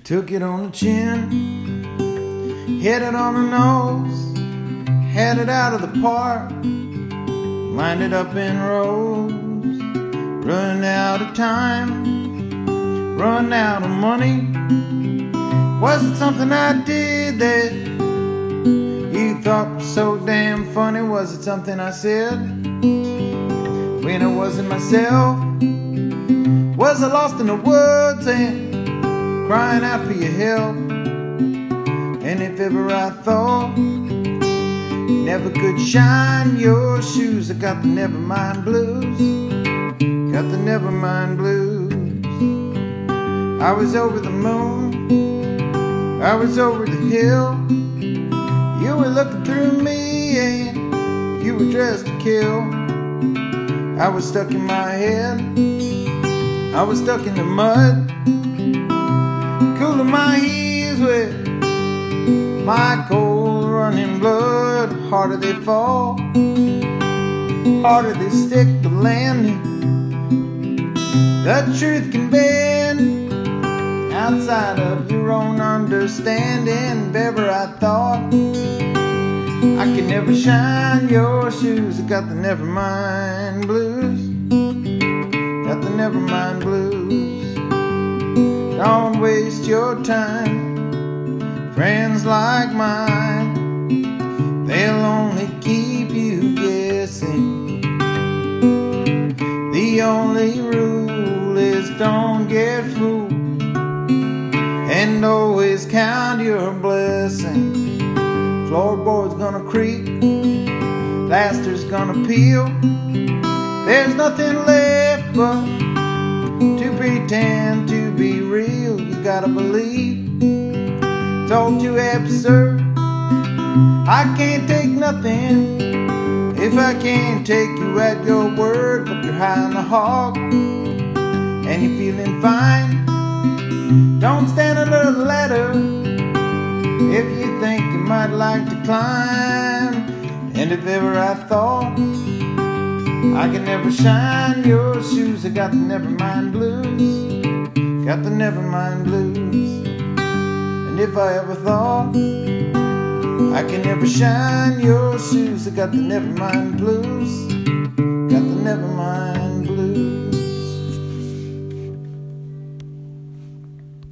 Took it on the chin, hit it on the nose, had it out of the park, lined it up in rows, run out of time, run out of money. Was it something I did that you thought was so damn funny? Was it something I said when I wasn't myself? Was I lost in the woods and crying out for your help? And if ever I thought never could shine your shoes, I got the Nevermind blues, got the Nevermind blues. I was over the moon, I was over the hill. You were looking through me and you were dressed to kill. I was stuck in my head, I was stuck in the mud, cooling my heels with my cold running blood. Harder they fall, harder they stick to landing. The truth can bend outside of your own understanding. If ever I thought I could never shine your shoes, I got the Nevermind blues, got the Nevermind blues. Don't waste your time, friends like mine, they'll only keep you guessing. The only rule is don't get fooled, and always count your blessings. Floorboard's gonna creak, plaster's gonna peel. There's nothing left but to pretend to be real. You gotta believe it's all too absurd. I can't take nothing if I can't take you at your word. But you're high on the hog and you're feeling fine. Don't stand under the ladder if you think you might like to climb. And if ever I thought I could never shine your shoes, I got the Nevermind blues, got the Nevermind blues. And if I ever thought I could never shine your shoes, I got the Nevermind blues, got the Nevermind